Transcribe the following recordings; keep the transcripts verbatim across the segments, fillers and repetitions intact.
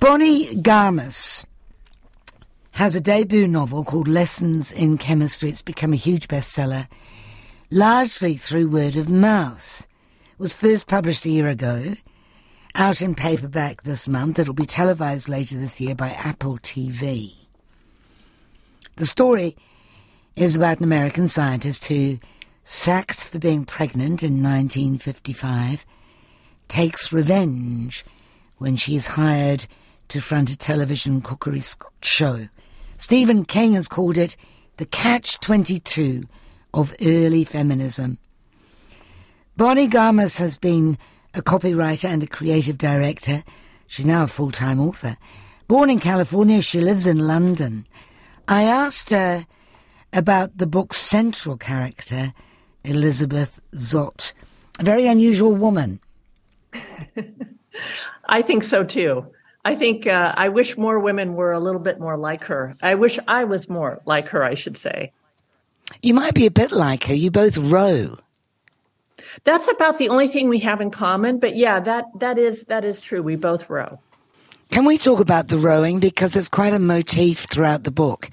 Bonnie Garmus has a debut novel called Lessons in Chemistry. It's become a huge bestseller, largely through word of mouth. It was first published a year ago, out in paperback this month. It'll be televised later this year by Apple T V. The story is about an American scientist who, sacked for being pregnant in nineteen fifty-five, takes revenge when she is hired to front a television cookery show. Stephen King has called it the catch twenty-two of early feminism. Bonnie Garmus has been a copywriter and a creative director. She's now a full-time author. Born in California, she lives in London. I asked her about the book's central character, Elizabeth Zott, a very unusual woman. I think so, too. I think uh, I wish more women were a little bit more like her. I wish I was more like her, I should say. You might be a bit like her. You both row. That's about the only thing we have in common. But yeah, that that is that is true. We both row. Can we talk about the rowing? Because it's quite a motif throughout the book.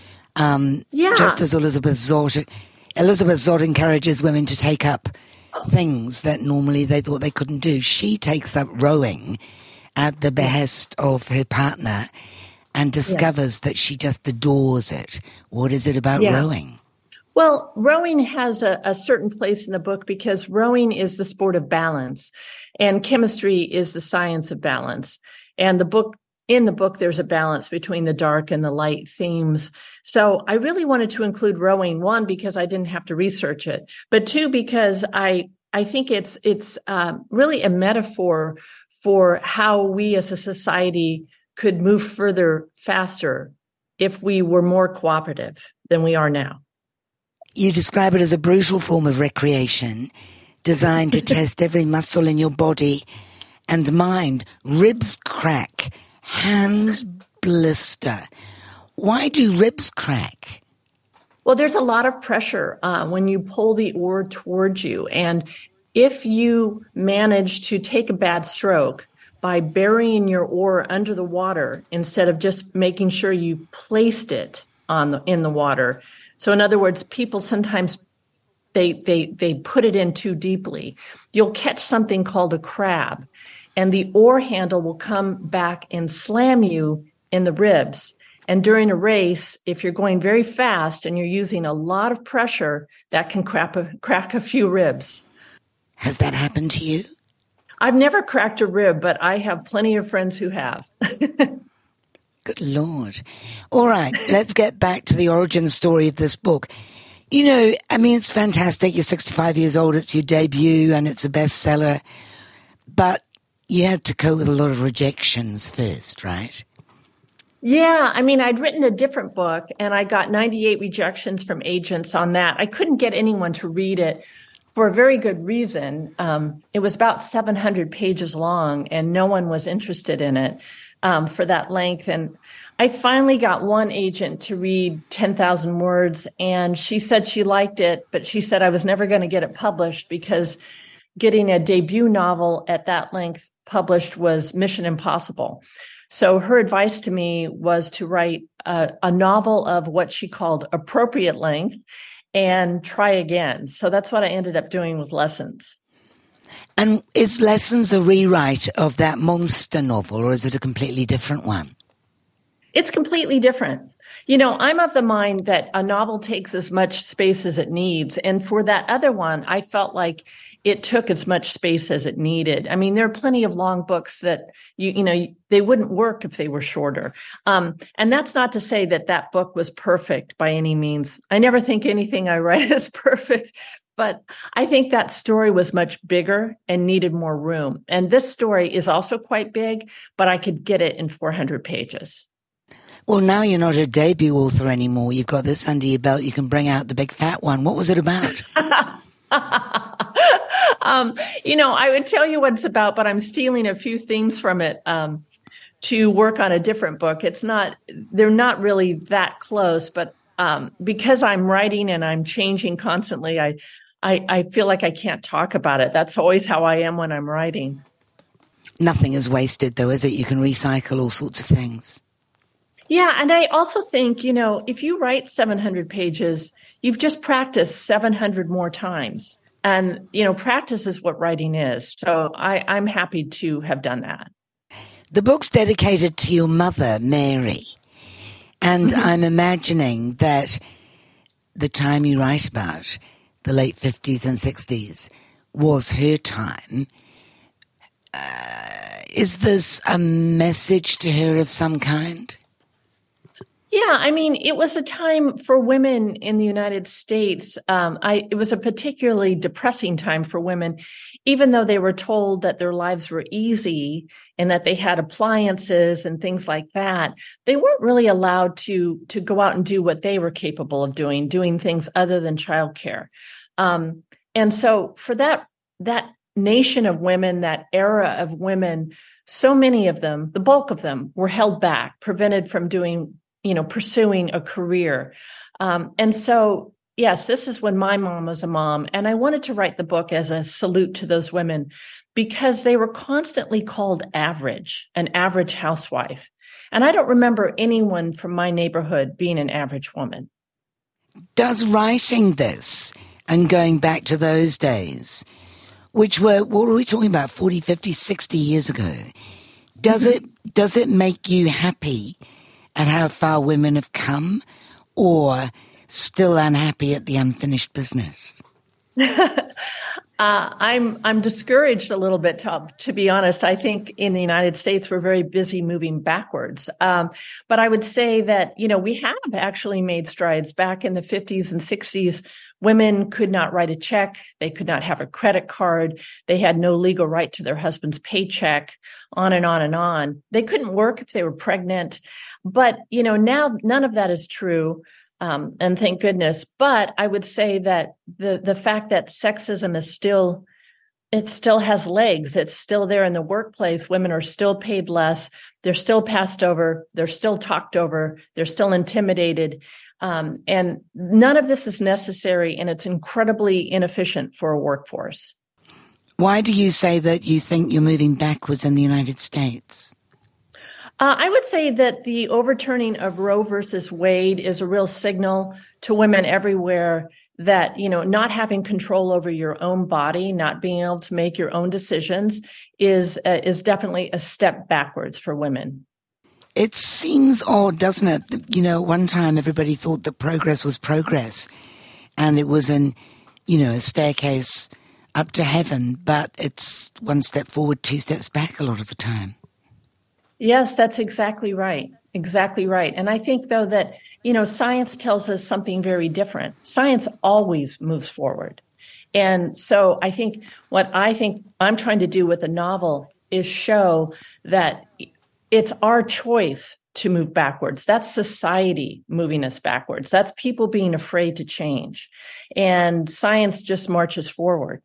Um, yeah. Just as Elizabeth Zott, Elizabeth Zott encourages women to take up things that normally they thought they couldn't do. She takes up rowing at the behest of her partner and discovers yes. that she just adores it. What is it about yeah. rowing? Well, rowing has a, a certain place in the book because rowing is the sport of balance and chemistry is the science of balance. And the book, in the book, there's a balance between the dark and the light themes. So I really wanted to include rowing, one, because I didn't have to research it, but two, because I, I think it's, it's um, really a metaphor for how we as a society could move further faster if we were more cooperative than we are now. You describe it as a brutal form of recreation designed to test every muscle in your body and mind. Ribs crack, hands blister. Why do ribs crack? Well, there's a lot of pressure uh, when you pull the oar towards you. And if you manage to take a bad stroke by burying your oar under the water instead of just making sure you placed it on the, in the water. So in other words, people sometimes they they they put it in too deeply. You'll catch something called a crab, and the oar handle will come back and slam you in the ribs. And during a race, if you're going very fast and you're using a lot of pressure, that can crack a, crack a few ribs. Has that happened to you? I've never cracked a rib, but I have plenty of friends who have. Good Lord. All right, let's get back to the origin story of this book. You know, I mean, it's fantastic. You're sixty-five years old. It's your debut and it's a bestseller. But you had to cope with a lot of rejections first, right? Yeah, I mean, I'd written a different book and I got ninety-eight rejections from agents on that. I couldn't get anyone to read it for a very good reason. Um, it was about seven hundred pages long and no one was interested in it um, for that length. And I finally got one agent to read ten thousand words and she said she liked it, but she said I was never going to get it published because getting a debut novel at that length published was mission impossible. So her advice to me was to write a, a novel of what she called appropriate length and try again. So that's what I ended up doing with Lessons. And is Lessons a rewrite of that monster novel, or is it a completely different one? It's completely different. You know, I'm of the mind that a novel takes as much space as it needs. And for that other one, I felt like it took as much space as it needed. I mean, there are plenty of long books that, you you know, they wouldn't work if they were shorter. Um, and that's not to say that that book was perfect by any means. I never think anything I write is perfect, but I think that story was much bigger and needed more room. And this story is also quite big, but I could get it in four hundred pages. Well, now you're not a debut author anymore. You've got this under your belt. You can bring out the big fat one. What was it about? um, you know, I would tell you what it's about, but I'm stealing a few themes from it um, to work on a different book. It's not, they're not really that close, but um, because I'm writing and I'm changing constantly, I, I, I feel like I can't talk about it. That's always how I am when I'm writing. nothing is wasted, though, is it? You can recycle all sorts of things. Yeah, and I also think, you know, if you write seven hundred pages, you've just practiced seven hundred more times. And, you know, practice is what writing is. So I, I'm happy to have done that. The book's dedicated to your mother, Mary. And mm-hmm. I'm imagining that the time you write about, the late fifties and sixties, was her time. Uh, is this a message to her of some kind? Yeah, I mean, it was a time for women in the United States. Um, I, it was a particularly depressing time for women, even though they were told that their lives were easy and that they had appliances and things like that. They weren't really allowed to, to go out and do what they were capable of doing, doing things other than childcare. Um, and so for that, that nation of women, that era of women, so many of them, the bulk of them, were held back, prevented from doing you know, pursuing a career. Um, and so, yes, this is when my mom was a mom. And I wanted to write the book as a salute to those women because they were constantly called average, an average housewife. And I don't remember anyone from my neighborhood being an average woman. Does writing this and going back to those days, which were, what were we talking about, forty, fifty, sixty years ago, does it, does it make you happy at how far women have come, or still unhappy at the unfinished business? uh, I'm I'm discouraged a little bit, to, to be honest. I think in the United States, we're very busy moving backwards. Um, but I would say that, you know, we have actually made strides. Back in the fifties and sixties, women could not write a check. They could not have a credit card. They had no legal right to their husband's paycheck, on and on and on. They couldn't work if they were pregnant. But, you know, now none of that is true. Um, and thank goodness. But I would say that the, the fact that sexism is still, it still has legs. It's still there in the workplace. Women are still paid less. They're still passed over. They're still talked over. They're still intimidated. Um, and none of this is necessary. And it's incredibly inefficient for a workforce. Why do you say that you think you're moving backwards in the United States? Uh, I would say that the overturning of Roe versus Wade is a real signal to women everywhere that, you know, not having control over your own body, not being able to make your own decisions is uh, is definitely a step backwards for women. It seems odd, doesn't it? You know, one time everybody thought that progress was progress and it was an, you know, a staircase up to heaven, but it's one step forward, two steps back a lot of the time. Yes, that's exactly right. Exactly right. And I think, though, that, you know, science tells us something very different. Science always moves forward. And so I think what I think I'm trying to do with the novel is show that it's our choice to move backwards. That's society moving us backwards. That's people being afraid to change. And science just marches forward.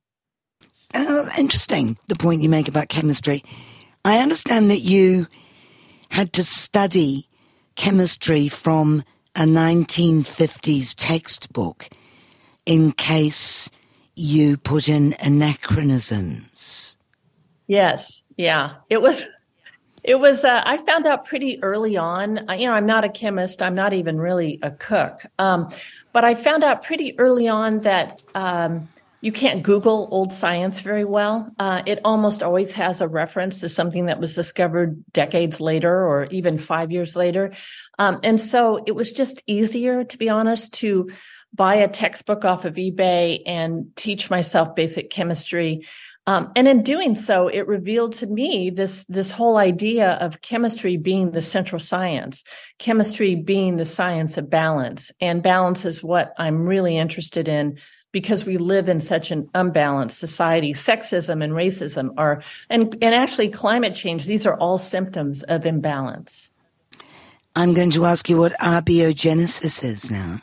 Uh, interesting, the point you make about chemistry. I understand that you had to study chemistry from a nineteen fifties textbook in case you put in anachronisms. Yes, yeah. It was, it was, uh, I found out pretty early on, you know, I'm not a chemist, I'm not even really a cook, um, but I found out pretty early on that um, you can't Google old science very well. Uh, it almost always has a reference to something that was discovered decades later or even five years later. Um, and so it was just easier, to be honest, to buy a textbook off of eBay and teach myself basic chemistry. Um, and in doing so, it revealed to me this, this whole idea of chemistry being the central science, chemistry being the science of balance. And balance is what I'm really interested in, because we live in such an unbalanced society. Sexism and racism are, and, and actually climate change, these are all symptoms of imbalance. I'm going to ask you what abiogenesis is now.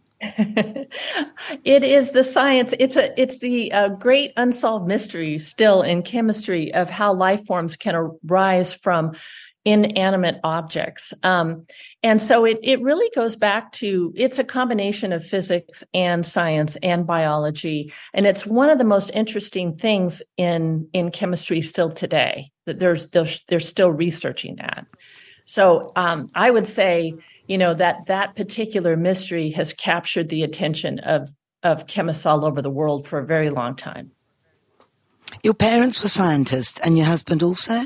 It is the science, it's a, it's the uh, great unsolved mystery still in chemistry of how life forms can arise from inanimate objects. Um, and so it, it really goes back to, it's a combination of physics and science and biology. And it's one of the most interesting things in, in chemistry still today, that there's, there's, they're still researching that. So um, I would say, you know, that that particular mystery has captured the attention of, of chemists all over the world for a very long time. Your parents were scientists and your husband also?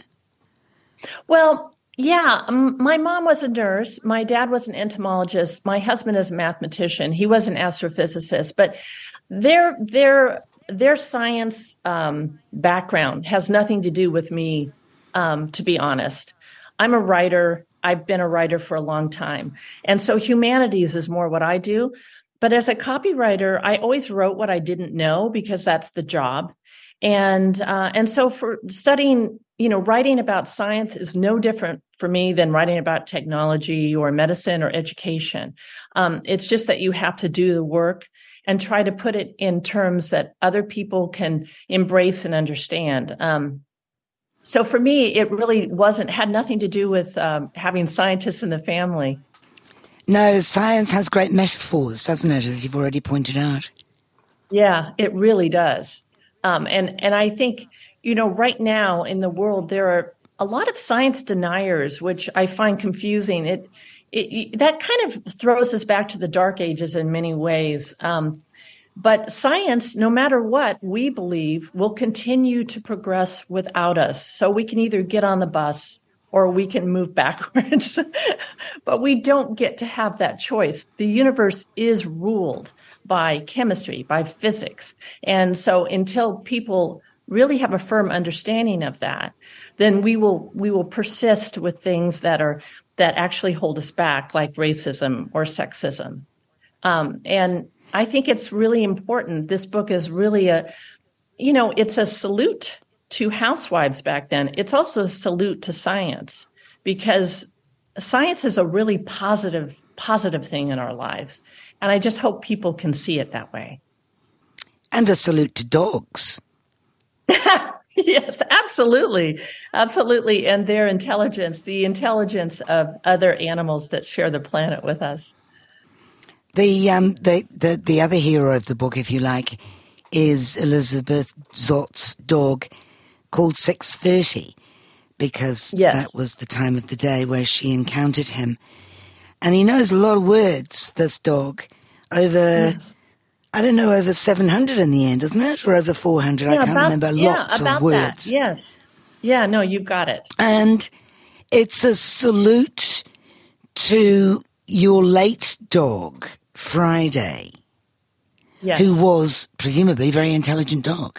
Well, yeah, um, my mom was a nurse. My dad was an entomologist. My husband is a mathematician. He was an astrophysicist. But their their their science um, background has nothing to do with me, um, to be honest. I'm a writer. I've been a writer for a long time. And so humanities is more what I do. But as a copywriter, I always wrote what I didn't know because that's the job. And uh, and so for studying, you know, writing about science is no different for me than writing about technology or medicine or education. Um, it's just that you have to do the work and try to put it in terms that other people can embrace and understand. Um, so for me, it really wasn't, had nothing to do with um, having scientists in the family. No, science has great metaphors, doesn't it, as you've already pointed out? Yeah, it really does. Um, and, and I think, you know, right now in the world, there are a lot of science deniers, which I find confusing. It, it that kind of throws us back to the dark ages in many ways. Um, but science, no matter what, we believe will continue to progress without us. So we can either get on the bus or we can move backwards. But we don't get to have that choice. The universe is ruled by chemistry, by physics. And so until people really have a firm understanding of that, then we will we will persist with things that are that actually hold us back, like racism or sexism. Um, and I think it's really important. This book is really a, you know, it's a salute to housewives back then. It's also a salute to science, because science is a really positive, positive thing in our lives. And I just hope people can see it that way. And a salute to dogs. Yes, absolutely. Absolutely. And their intelligence, the intelligence of other animals that share the planet with us. The um the, the, the other hero of the book, if you like, is Elizabeth Zott's dog called six thirty, because yes. that was the time of the day where she encountered him. And he knows a lot of words, this dog, over... Yes. I don't know, over seven hundred in the end, isn't it? Or over four hundred? Yeah, I can't about, remember. yeah, Lots about of words. That. Yes. Yeah, no, you've got it. And it's a salute to your late dog, Friday, yes. who was presumably a very intelligent dog.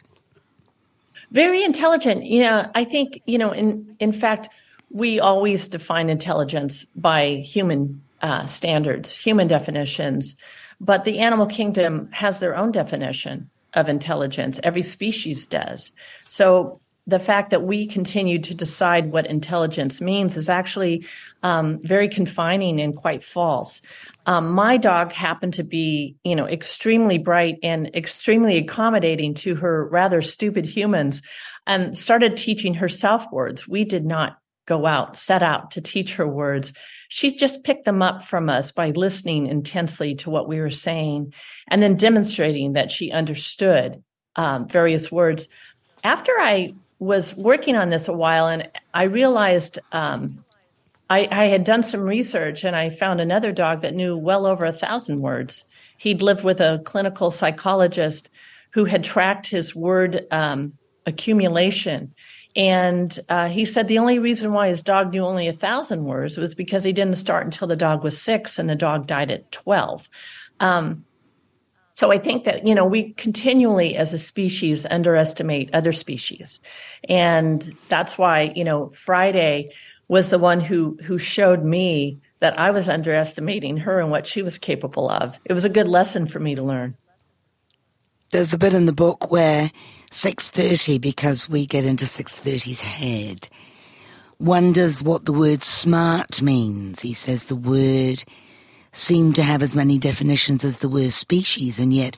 Very intelligent. You know, I think, you know, in, in fact, we always define intelligence by human uh, standards, human definitions. But the animal kingdom has their own definition of intelligence. Every species does. So the fact that we continue to decide what intelligence means is actually um, very confining and quite false. Um, my dog happened to be, you know, extremely bright and extremely accommodating to her rather stupid humans, and started teaching herself words. We did not go out, set out to teach her words. She just picked them up from us by listening intensely to what we were saying and then demonstrating that she understood um, various words. After I was working on this a while, and I realized um, I, I had done some research, and I found another dog that knew well over a thousand words. He'd lived with a clinical psychologist who had tracked his word um, accumulation. And uh, he said the only reason why his dog knew only a thousand words was because he didn't start until the dog was six, and the dog died at twelve. Um, so I think that, you know, we continually as a species underestimate other species. And that's why, you know, Friday was the one who who showed me that I was underestimating her and what she was capable of. It was a good lesson for me to learn. There's a bit in the book where six thirty, because we get into six thirty's head, wonders what the word smart means. He says the word seemed to have as many definitions as the word species, and yet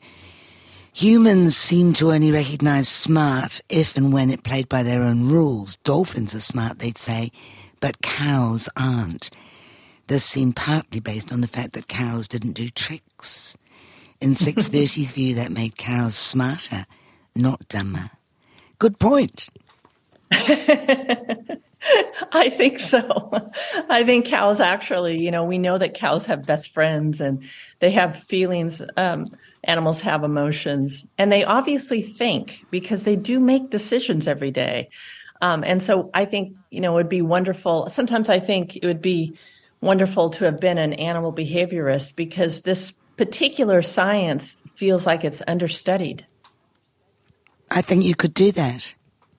humans seem to only recognize smart if and when it played by their own rules. Dolphins are smart, they'd say, but cows aren't. This seemed partly based on the fact that cows didn't do tricks. In six thirty's view, that made cows smarter, not dumber. Good point. I think so. I think cows actually, you know, we know that cows have best friends and they have feelings. Um, animals have emotions, and they obviously think because they do make decisions every day. Um, and so I think, you know, it would be wonderful. Sometimes I think it would be wonderful to have been an animal behaviorist because this particular science feels like it's understudied. I think you could do that.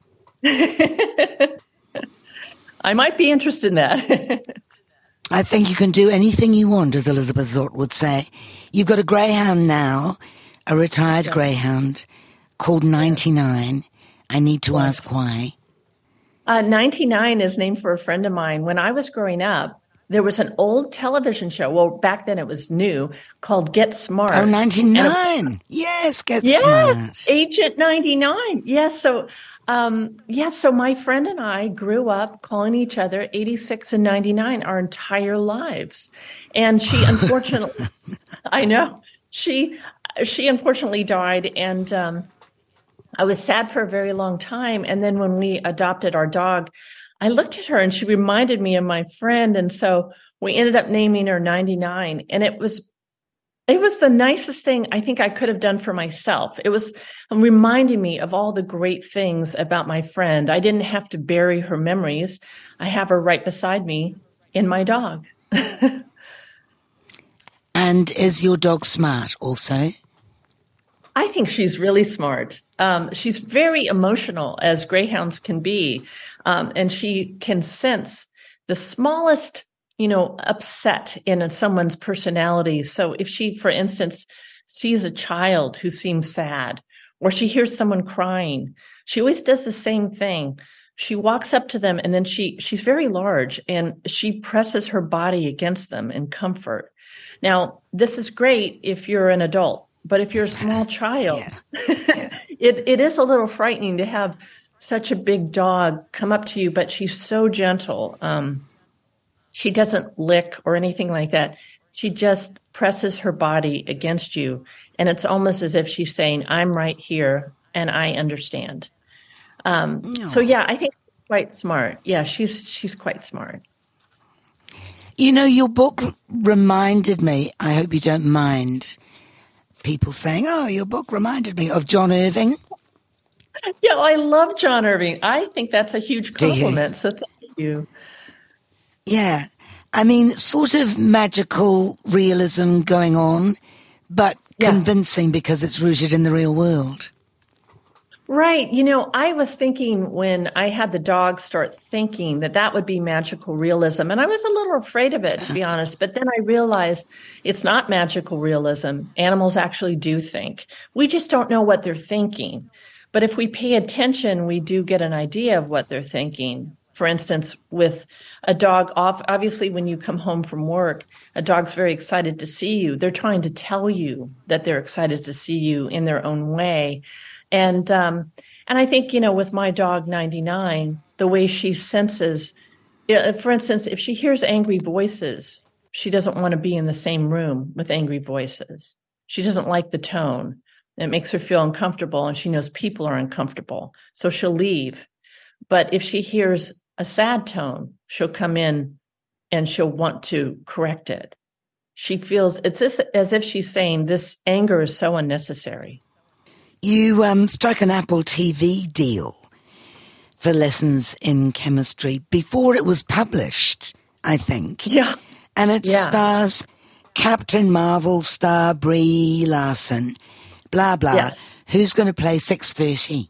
I might be interested in that. I think you can do anything you want, as Elizabeth Zott would say. You've got a greyhound now, a retired yes. greyhound, called ninety-nine. I need to yes. ask why. Uh, ninety-nine is named for a friend of mine. When I was growing up, there was an old television show, well, back then it was new, called Get Smart. Oh, ninety-nine. A, yes, Get yes, Smart. Agent ninety-nine. Yes, so... Um, yes, so my friend and I grew up calling each other eighty-six and ninety-nine our entire lives. And she unfortunately, I know, she she unfortunately died. And um, I was sad for a very long time. And then when we adopted our dog, I looked at her and she reminded me of my friend. And so we ended up naming her ninety-nine. And it was It was the nicest thing I think I could have done for myself. It was reminding me of all the great things about my friend. I didn't have to bury her memories. I have her right beside me in my dog. And is your dog smart also? I think she's really smart. Um, she's very emotional, as greyhounds can be. Um, and she can sense the smallest you know, upset in someone's personality. So if she, for instance, sees a child who seems sad, or she hears someone crying, she always does the same thing. She walks up to them and then she she's very large and she presses her body against them in comfort. Now, this is great if you're an adult, but if you're a small child, yeah. Yeah. it, it is a little frightening to have such a big dog come up to you, but she's so gentle. Um, She doesn't lick or anything like that. She just presses her body against you. And it's almost as if she's saying, I'm right here and I understand. Um, no. So, yeah, I think she's quite smart. Yeah, she's she's quite smart. You know, your book reminded me, I hope you don't mind people saying, oh, your book reminded me of John Irving. Yeah, I love John Irving. I think that's a huge compliment. So thank you. Yeah, I mean, sort of magical realism going on, but yeah. convincing because it's rooted in the real world. Right. You know, I was thinking when I had the dog start thinking that that would be magical realism, and I was a little afraid of it, to be honest, but then I realized it's not magical realism. Animals actually do think. We just don't know what they're thinking. But if we pay attention, we do get an idea of what they're thinking. For instance, with a dog, obviously when you come home from work, a dog's very excited to see you. They're trying to tell you that they're excited to see you in their own way. And um, and I think, you know, with my dog ninety-nine, the way she senses, for instance, if she hears angry voices, she doesn't want to be in the same room with angry voices. She doesn't like the tone. It makes her feel uncomfortable, and she knows people are uncomfortable. So she'll leave. But if she hears a sad tone, she'll come in and she'll want to correct it. She feels it's as, as if she's saying this anger is so unnecessary. You um, struck an Apple T V deal for Lessons in Chemistry before it was published, I think. Yeah. And it yeah. stars Captain Marvel star Brie Larson, blah, blah. Yes. Who's going to play six thirty?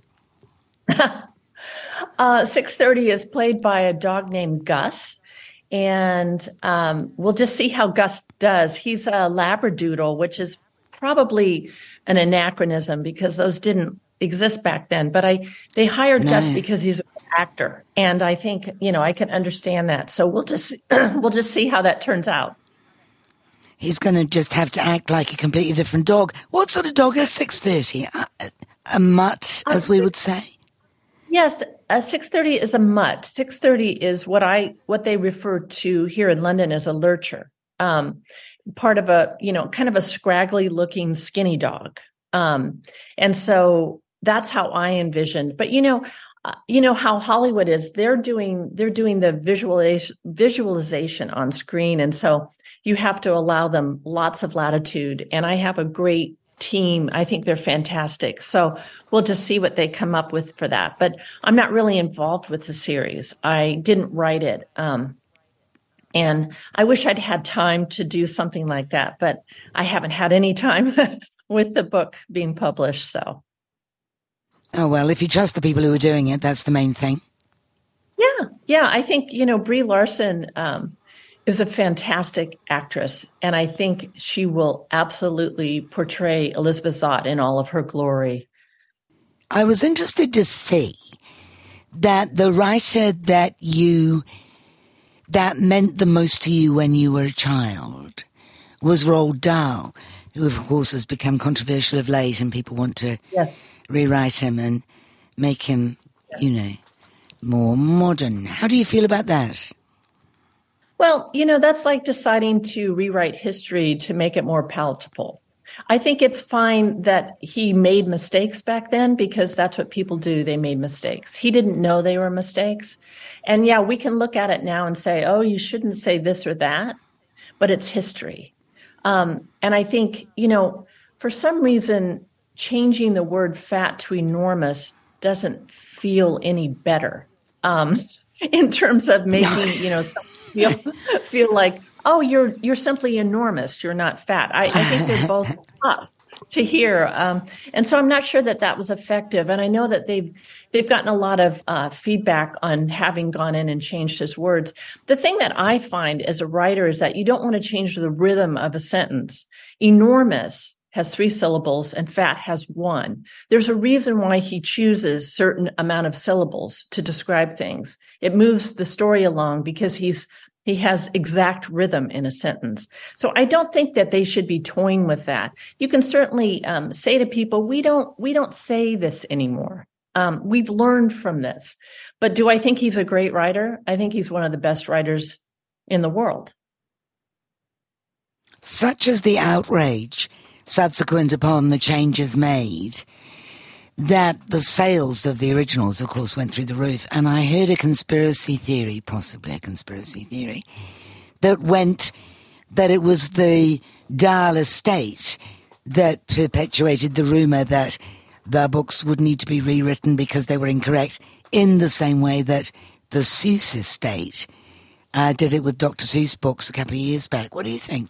Uh, six thirty is played by a dog named Gus, and um, we'll just see how Gus does. He's a Labradoodle, which is probably an anachronism because those didn't exist back then. But I they hired no. Gus because he's an actor, and I think you know I can understand that. So we'll just we'll just see how that turns out. He's going to just have to act like a completely different dog. What sort of dog is six thirty? A, a mutt, as uh, we would say. Yes, uh, six thirty is a mutt. six thirty is what I what they refer to here in London as a lurcher. Um, part of a, you know, kind of a scraggly looking skinny dog. Um, and so that's how I envisioned. But, you know, uh, you know how Hollywood is, they're doing, they're doing the visualization, visualization on screen. And so you have to allow them lots of latitude. And I have a great team. I think they're fantastic. So we'll just see what they come up with for that. But I'm not really involved with the series. I didn't write it. Um, And I wish I'd had time to do something like that, but I haven't had any time with the book being published, so. Oh, well, if you trust the people who are doing it, that's the main thing. Yeah, yeah. I think, you know, Brie Larson um, is a fantastic actress, and I think she will absolutely portray Elizabeth Zott in all of her glory. I was interested to see that the writer that you... that meant the most to you when you were a child was Roald Dahl, who of course has become controversial of late, and people want to yes. rewrite him and make him, you know, more modern. How do you feel about that? Well, you know, that's like deciding to rewrite history to make it more palatable. I think it's fine that he made mistakes back then, because that's what people do. They made mistakes. He didn't know they were mistakes. And yeah, we can look at it now and say, oh, you shouldn't say this or that, but it's history. Um, and I think, you know, for some reason, changing the word fat to enormous doesn't feel any better um, in terms of making, you know, some feel, feel like, oh, you're you're simply enormous. You're not fat. I, I think they're both tough to hear, um, and so I'm not sure that that was effective. And I know that they've they've gotten a lot of uh, feedback on having gone in and changed his words. The thing that I find as a writer is that you don't want to change the rhythm of a sentence. Enormous has three syllables and fat has one. There's a reason why he chooses certain amount of syllables to describe things. It moves the story along because he's He has exact rhythm in a sentence. So I don't think that they should be toying with that. You can certainly um, say to people, we don't we don't say this anymore. Um, we've learned from this. But do I think he's a great writer? I think he's one of the best writers in the world. Such as the outrage subsequent upon the changes made, that the sales of the originals, of course, went through the roof. And I heard a conspiracy theory, possibly a conspiracy theory, that went, that it was the Dahl estate that perpetuated the rumour that the books would need to be rewritten because they were incorrect, in the same way that the Seuss estate uh, did it with Doctor Seuss books a couple of years back. What do you think?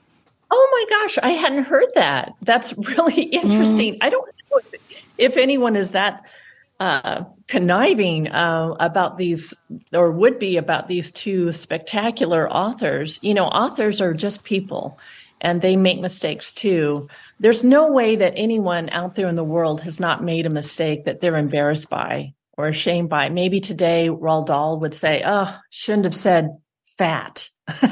Oh my gosh, I hadn't heard that. That's really interesting. Mm. I don't know if, if anyone is that uh, conniving uh, about these, or would be about these two spectacular authors. You know, authors are just people, and they make mistakes too. There's no way that anyone out there in the world has not made a mistake that they're embarrassed by or ashamed by. Maybe today Roald Dahl would say, oh, shouldn't have said fat.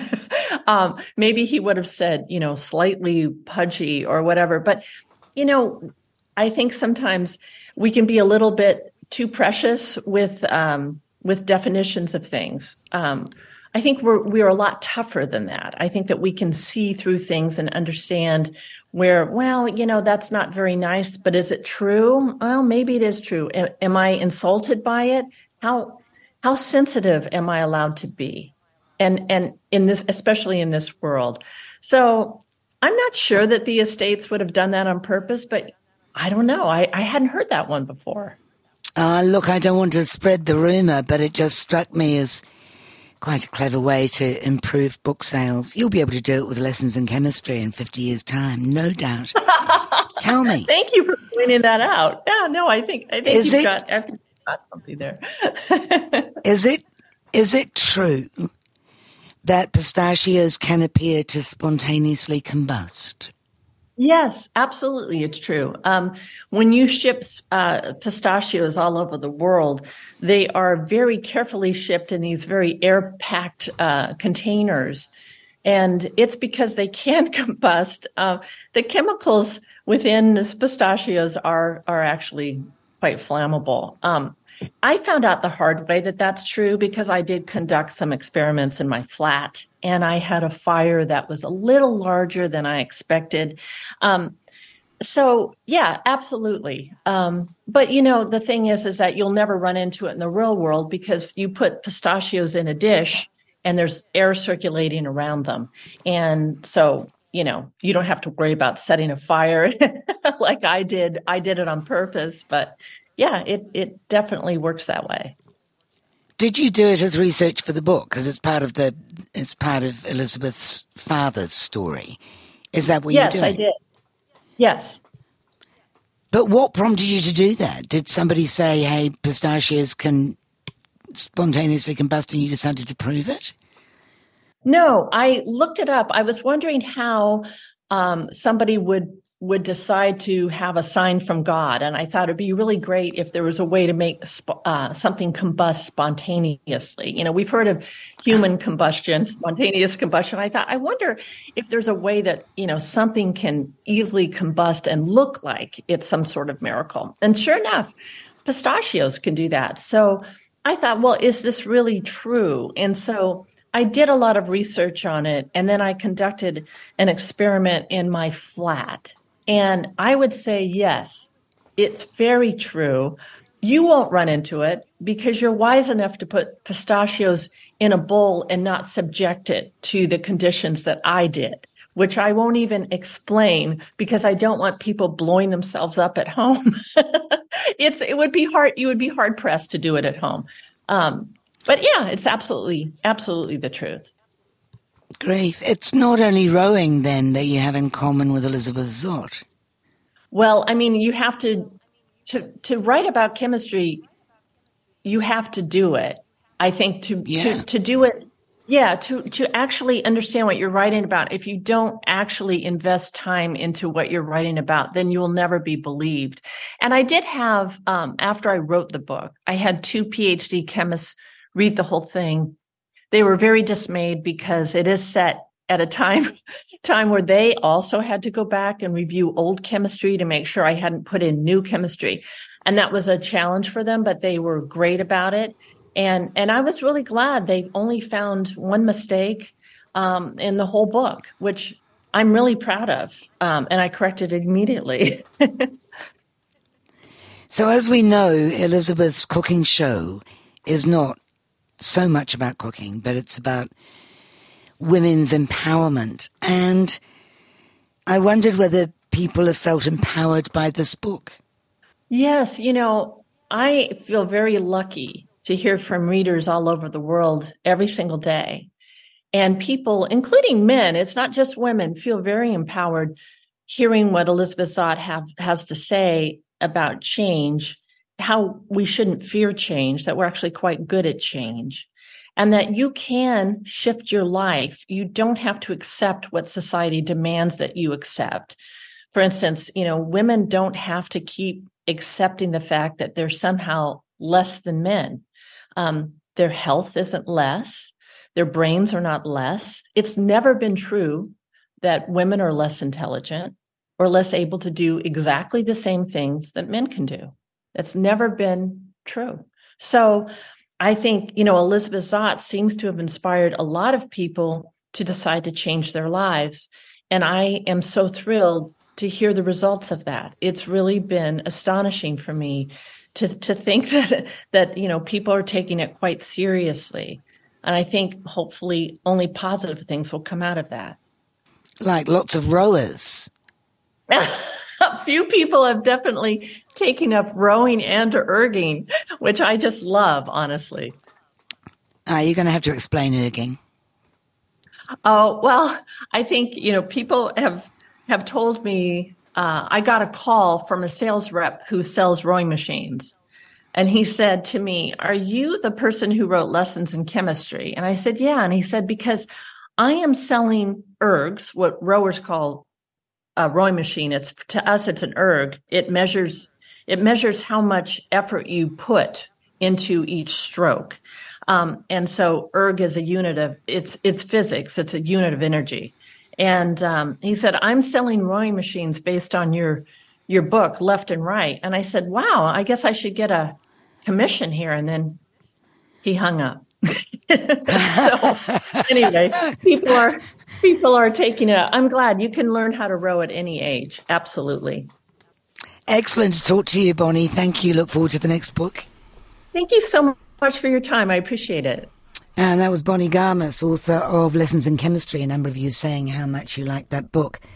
um, maybe he would have said, you know, slightly pudgy or whatever. But, you know, I think sometimes we can be a little bit too precious with um, with definitions of things. Um, I think we're we're a lot tougher than that. I think that we can see through things and understand where, well, you know, that's not very nice, but is it true? Well, maybe it is true. Am, am I insulted by it? How how sensitive am I allowed to be? And and in this, especially in this world. So I'm not sure that the estates would have done that on purpose, but I don't know. I, I hadn't heard that one before. Uh, look, I don't want to spread the rumour, but it just struck me as quite a clever way to improve book sales. You'll be able to do it with Lessons in Chemistry in fifty years' time, no doubt. Tell me. Thank you for pointing that out. Yeah, no, I think, I think is you've it, got, I think you've got something there. is it is it true that pistachios can appear to spontaneously combust? Yes, absolutely. It's true. Um, when you ship uh, pistachios all over the world, they are very carefully shipped in these very air-packed uh, containers. And it's because they can combust. Uh, the chemicals within the pistachios are, are actually quite flammable. Um, I found out the hard way that that's true because I did conduct some experiments in my flat, and I had a fire that was a little larger than I expected. Um, so yeah, absolutely. Um, but you know, the thing is, is that you'll never run into it in the real world because you put pistachios in a dish and there's air circulating around them. And so, you know, you don't have to worry about setting a fire like I did. I did it on purpose, but yeah, it, it definitely works that way. Did you do it as research for the book? Because it's part of the, it's part of Elizabeth's father's story. Is that what yes, you're doing? Yes, I did. Yes. But what prompted you to do that? Did somebody say, hey, pistachios can spontaneously combust, and you decided to prove it? No, I looked it up. I was wondering how um, somebody would would decide to have a sign from God. And I thought it'd be really great if there was a way to make uh, something combust spontaneously. You know, we've heard of human combustion, spontaneous combustion. I thought, I wonder if there's a way that, you know, something can easily combust and look like it's some sort of miracle. And sure enough, pistachios can do that. So I thought, well, is this really true? And so I did a lot of research on it, and then I conducted an experiment in my flat. And I would say, yes, it's very true. You won't run into it because you're wise enough to put pistachios in a bowl and not subject it to the conditions that I did, which I won't even explain because I don't want people blowing themselves up at home. it's it would be hard. You would be hard pressed to do it at home. Um, but yeah, it's absolutely, absolutely the truth. Great. It's not only rowing, then, that you have in common with Elizabeth Zott. Well, I mean, you have to, to, to write about chemistry, you have to do it. I think to, yeah. to, to do it, yeah, to, to actually understand what you're writing about. If you don't actually invest time into what you're writing about, then you will never be believed. And I did have, um, after I wrote the book, I had two PhD chemists read the whole thing. They were very dismayed because it is set at a time, time where they also had to go back and review old chemistry to make sure I hadn't put in new chemistry. And that was a challenge for them, but they were great about it. And, and I was really glad they only found one mistake um, in the whole book, which I'm really proud of. Um, and I corrected it immediately. So as we know, Elizabeth's cooking show is not so much about cooking, but it's about women's empowerment. And I wondered whether people have felt empowered by this book. Yes, you know, I feel very lucky to hear from readers all over the world every single day. And people, including men, it's not just women, feel very empowered hearing what Elizabeth Zott have, has to say about change, how we shouldn't fear change, that we're actually quite good at change, and that you can shift your life. You don't have to accept what society demands that you accept. For instance, you know, women don't have to keep accepting the fact that they're somehow less than men. Um, their health isn't less. Their brains are not less. It's never been true that women are less intelligent or less able to do exactly the same things that men can do. That's never been true. So I think, you know, Elizabeth Zott seems to have inspired a lot of people to decide to change their lives. And I am so thrilled to hear the results of that. It's really been astonishing for me to, to think that, that, you know, people are taking it quite seriously. And I think hopefully only positive things will come out of that. Like lots of rowers. A few people have definitely taken up rowing and erging, which I just love, honestly. Uh, you're going to have to explain erging. Oh, well, I think, you know, people have have told me, uh, I got a call from a sales rep who sells rowing machines. And he said to me, are you the person who wrote Lessons in Chemistry? And I said, yeah. And he said, because I am selling ergs, what rowers call a rowing machine. It's to us, it's an erg. It measures, it measures how much effort you put into each stroke. Um, and so erg is a unit of, it's, it's physics. It's a unit of energy. And um, he said, I'm selling rowing machines based on your, your book, Left and Right. And I said, wow, I guess I should get a commission here, and then he hung up. So anyway, people are people are taking it. I'm glad you can learn how to row at any age. Absolutely. Excellent to talk to you, Bonnie. Thank you. Look forward to the next book. Thank you so much for your time. I appreciate it. And that was Bonnie Garmus, author of Lessons in Chemistry. A number of you saying how much you liked that book.